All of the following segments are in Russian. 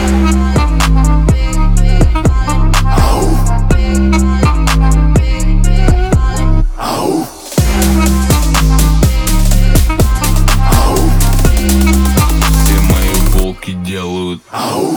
Делают ау.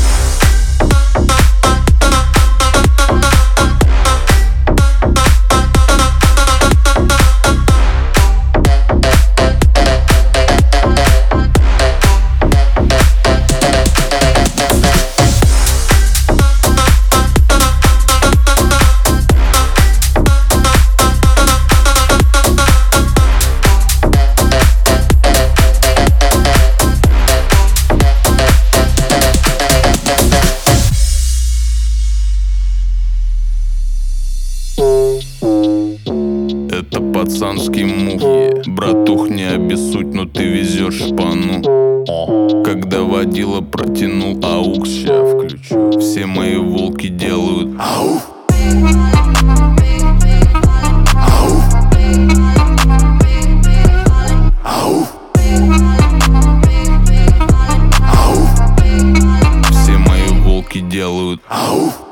Это пацанский мух. Братух, не обессудь, но ты везешь шпану. Когда водила протянул аукс, ща включу. Все мои волки делают ау. Ау. Ау. Ау. Все мои волки делают ау.